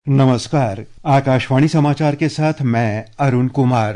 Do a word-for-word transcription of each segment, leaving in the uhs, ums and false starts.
नमस्कार। आकाशवाणी समाचार के साथ मैं अरुण कुमार।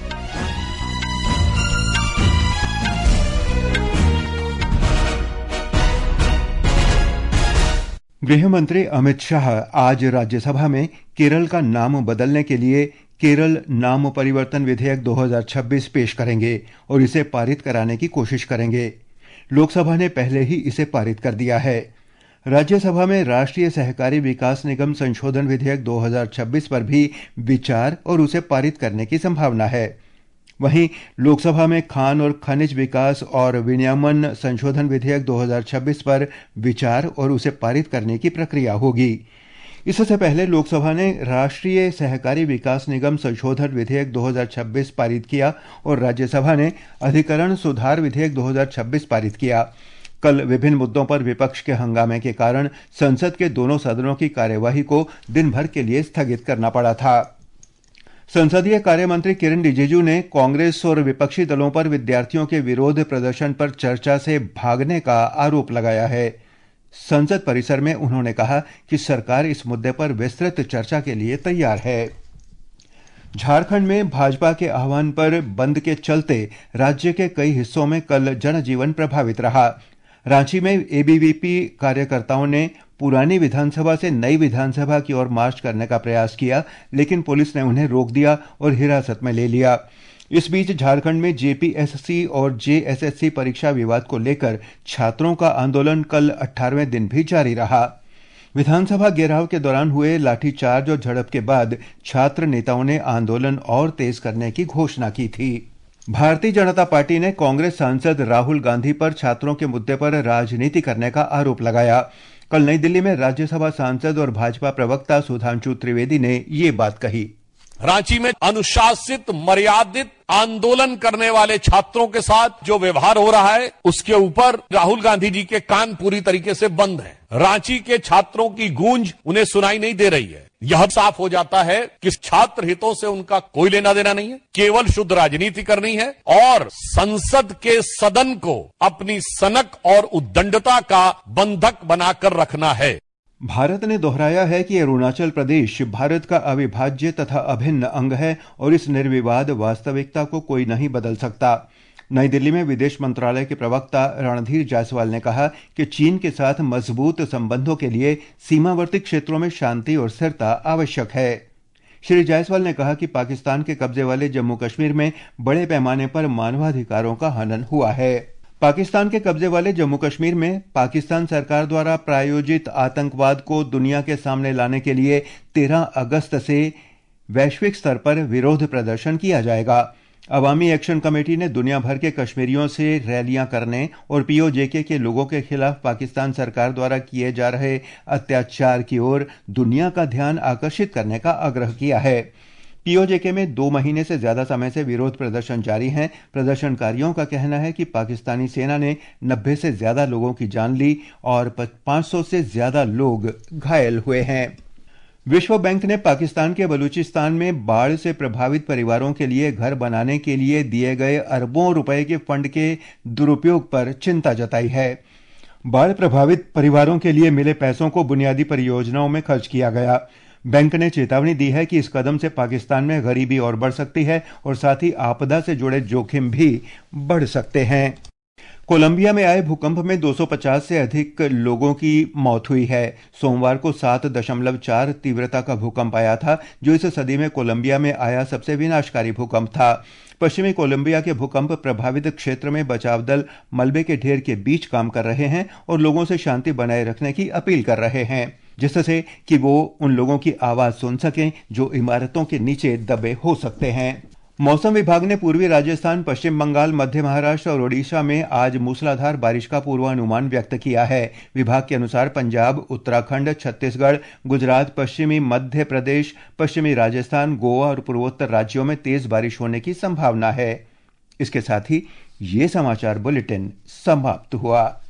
गृह मंत्री अमित शाह आज राज्यसभा में केरल का नाम बदलने के लिए केरल नाम परिवर्तन विधेयक दो हज़ार छब्बीस पेश करेंगे और इसे पारित कराने की कोशिश करेंगे। लोकसभा ने पहले ही इसे पारित कर दिया है। राज्यसभा में राष्ट्रीय सहकारी विकास निगम संशोधन विधेयक दो हज़ार छब्बीस पर भी विचार और उसे पारित करने की संभावना है। वहीं लोकसभा में खान और खनिज विकास और विनियमन संशोधन विधेयक दो हज़ार छब्बीस पर विचार और उसे पारित करने की प्रक्रिया होगी। इससे पहले लोकसभा ने राष्ट्रीय सहकारी विकास निगम संशोधन विधेयक दो हज़ार छब्बीस पारित किया और राज्यसभा ने अधिकरण सुधार विधेयक दो हज़ार छब्बीस पारित किया। कल विभिन्न मुद्दों पर विपक्ष के हंगामे के कारण संसद के दोनों सदनों की कार्यवाही को दिन भर के लिए स्थगित करना पड़ा था। संसदीय कार्य मंत्री किरेन रिजिजू ने कांग्रेस और विपक्षी दलों पर विद्यार्थियों के विरोध प्रदर्शन पर चर्चा से भागने का आरोप लगाया है। संसद परिसर में उन्होंने कहा कि सरकार इस मुद्दे पर विस्तृत चर्चा के लिए तैयार है। झारखंड में भाजपा के आह्वान पर बंद के चलते राज्य के कई हिस्सों में कल जनजीवन प्रभावित रहा। रांची में एबीवीपी कार्यकर्ताओं ने पुरानी विधानसभा से नई विधानसभा की ओर मार्च करने का प्रयास किया, लेकिन पुलिस ने उन्हें रोक दिया और हिरासत में ले लिया। इस बीच झारखंड में जेपीएससी और जेएसएससी परीक्षा विवाद को लेकर छात्रों का आंदोलन कल अठारहवें दिन भी जारी रहा। विधानसभा घेराव के दौरान हुए लाठीचार्ज और झड़प के बाद छात्र नेताओं ने आंदोलन और तेज करने की घोषणा की थी। भारतीय जनता पार्टी ने कांग्रेस सांसद राहुल गांधी पर छात्रों के मुद्दे पर राजनीति करने का आरोप लगाया। कल नई दिल्ली में राज्यसभा सांसद और भाजपा प्रवक्ता सुधांशु त्रिवेदी ने ये बात कही। रांची में अनुशासित मर्यादित आंदोलन करने वाले छात्रों के साथ जो व्यवहार हो रहा है उसके ऊपर राहुल गांधी जी के कान पूरी तरीके से बंद है। रांची के छात्रों की गूंज उन्हें सुनाई नहीं दे रही है। यह साफ हो जाता है कि छात्र हितों से उनका कोई लेना देना नहीं है, केवल शुद्ध राजनीति करनी है और संसद के सदन को अपनी सनक और उद्दंडता का बंधक बनाकर रखना है। भारत ने दोहराया है कि अरुणाचल प्रदेश भारत का अविभाज्य तथा अभिन्न अंग है और इस निर्विवाद वास्तविकता को कोई नहीं बदल सकता। नई दिल्ली में विदेश मंत्रालय के प्रवक्ता रणधीर जायसवाल ने कहा कि चीन के साथ मजबूत संबंधों के लिए सीमावर्ती क्षेत्रों में शांति और स्थिरता आवश्यक है। श्री जायसवाल ने कहा कि पाकिस्तान के कब्जे वाले जम्मू कश्मीर में बड़े पैमाने पर मानवाधिकारों का हनन हुआ है। पाकिस्तान के कब्जे वाले जम्मू कश्मीर में पाकिस्तान सरकार द्वारा प्रायोजित आतंकवाद को दुनिया के सामने लाने के लिए तेरह अगस्त से वैश्विक स्तर पर विरोध प्रदर्शन किया जाएगा। अवामी एक्शन कमेटी ने दुनिया भर के कश्मीरियों से रैलियां करने और पीओजेके के लोगों के खिलाफ पाकिस्तान सरकार द्वारा किए जा रहे अत्याचार की ओर दुनिया का ध्यान आकर्षित करने का आग्रह किया है। पीओजेके में दो महीने से ज्यादा समय से विरोध प्रदर्शन जारी हैं। प्रदर्शनकारियों का कहना है कि पाकिस्तानी सेना ने नब्बे से ज्यादा लोगों की जान ली और पाँच सौ से ज्यादा लोग घायल हुए हैं। विश्व बैंक ने पाकिस्तान के बलूचिस्तान में बाढ़ से प्रभावित परिवारों के लिए घर बनाने के लिए दिए गए अरबों रुपए के फंड के दुरुपयोग पर चिंता जताई है। बाढ़ प्रभावित परिवारों के लिए मिले पैसों को बुनियादी परियोजनाओं में खर्च किया गया। बैंक ने चेतावनी दी है कि इस कदम से पाकिस्तान में गरीबी और बढ़ सकती है और साथ ही आपदा से जुड़े जोखिम भी बढ़ सकते हैं। कोलंबिया में आए भूकंप में दो सौ पचास से अधिक लोगों की मौत हुई है। सोमवार को सात दशमलव चार तीव्रता का भूकंप आया था, जो इस सदी में कोलंबिया में आया सबसे विनाशकारी भूकंप था। पश्चिमी कोलंबिया के भूकंप प्रभावित क्षेत्र में बचाव दल मलबे के ढेर के बीच काम कर रहे हैं और लोगों से शांति बनाए रखने की अपील कर रहे हैं, जिससे कि वो उन लोगों की आवाज सुन सकें जो इमारतों के नीचे दबे हो सकते हैं। मौसम विभाग ने पूर्वी राजस्थान, पश्चिम बंगाल, मध्य महाराष्ट्र और ओडिशा में आज मूसलाधार बारिश का पूर्वानुमान व्यक्त किया है। विभाग के अनुसार पंजाब, उत्तराखंड, छत्तीसगढ़, गुजरात, पश्चिमी मध्य प्रदेश, पश्चिमी राजस्थान, गोवा और पूर्वोत्तर राज्यों में तेज बारिश होने की संभावना है। इसके साथ ही ये समाचार बुलेटिन समाप्त हुआ।